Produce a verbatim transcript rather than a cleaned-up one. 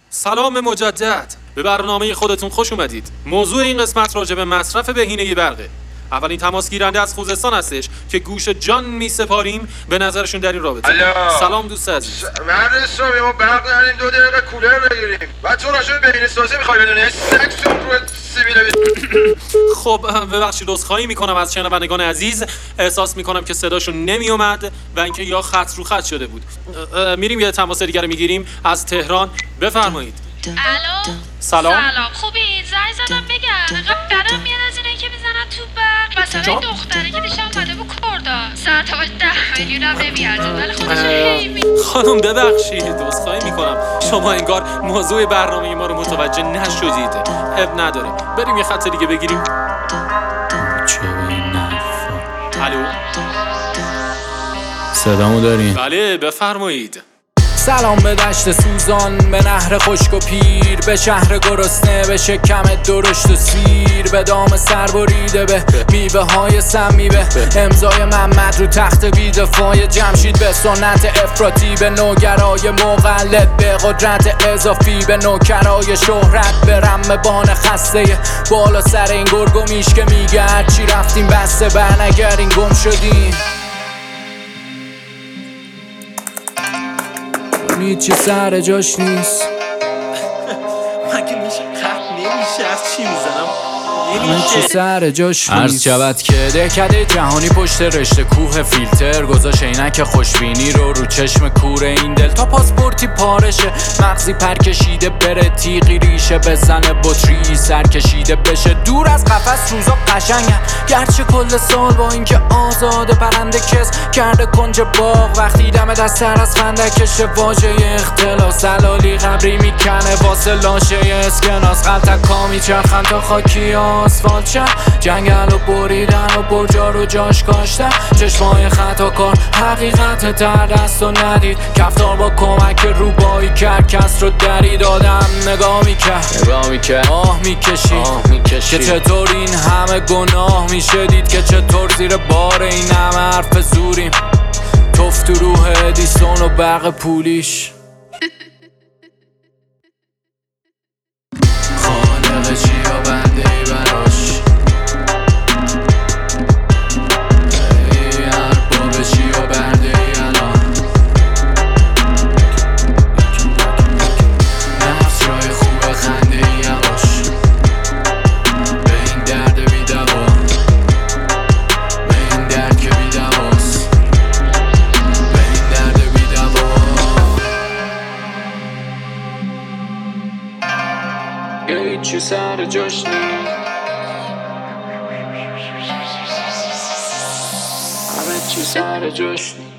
سلام مجدد. به برنامه خودتون خوش اومدید. موضوع این قسمت راجع به مصرف بهینه برقه. اولین تماس گیرنده از خوزستان هستش که گوش جان میسپاریم به نظرشون در این رابطه. الو. سلام دوست عزیز. مرد حسابی ما برق نداریم، دو دقیقه کولر بگیریم. بعد تو راجع به بهینه سازی میخوای بدونی؟ سکسون رو سیبیل. خب ببخشید عذرخواهی میکنم از شنوندگان عزیز. احساس میکنم که صداشون نمیومد و اینکه یا خط رو خط شده بود. میریم یه تماس دیگه رو میگیریم از تهران. بفرمایید. الو. سلام. سلام. خوبی؟ زنگ زدم بگم. انقدر بدم میاد از اینایی که میزنن تو برق. مثلا این دختره که دیشب اومده بود کردا. ساعتاش ده میلیون هم نمیارزه ولی خودش هی می خانم ببخشید عذرخواهی میکنم. شما انگار موضوع برنامه ما رو متوجه نشدید. اب نداره. بریم یه خط دیگه بگیریم. چه به این نفر؟ الو. صدامو دارین؟ بله بفرمایید. سلام به دشت سوزان، به نهر خشک و پیر، به شهر گرسنه، به شکم درشت و سیر، به دام سر بریده، به میوه های سمی، به امضای محمد رو تخت بیدفاع جمشید، به سنت افراطی، به نوگرای مقلد، به قدرت اضافی، به نوکرای شهرت، به رمبان خسته بالا سر این گرگ و میش که میگه هرچی رفتیم بسته برنگردین گم شدیم. هیچی سر جاش نیست. مگه میشه قط نمیشه از چی میزنم هیچی سر جاش نیست. عرض شود که دهکده جهانی پشت رشته کوه فیلتر گذاشت عینک خوشبینی رو رو چشم کور این دل تا پاسپورتی پارشه، مغزی پرکشیده بره، تیغی ریشه بزنه، بطری سر کشیده بشه، دور از قفس روزا قشنگه گرچه کل سال با اینکه آزاده پرنده کس کرده کنج باغ، وقتی دم دست سر از فندکش واژه اختلاس دلالی قبری میکنه واسه لاشه اسکناس، قلتکا میچرخن تا خاکی آسفالت شد، جنگل و بریدن و برجا رو جاش کاشتن، چشمای خطا کار حقیقت تر دست و ندید، کفتار با کمک روبایی کرد کس رو درید، آدم نگاه میکرد نگاه میکرد آه میکشید که چطور این همه گناه میشه دید، که چطور زیر بار این همه حرف زوریم، توف تو روح ادیسون و برق پولیش. خالق چی یا بنده ای براش، ای ارباب چی یا بنده ای الان، نفس جای خوب خنده ای یواش، به این درد بی دوا، به این درد که بی دواست، به این درد بی دوا. هیچی سر جاش نیست. همه چی سر جاش نیست.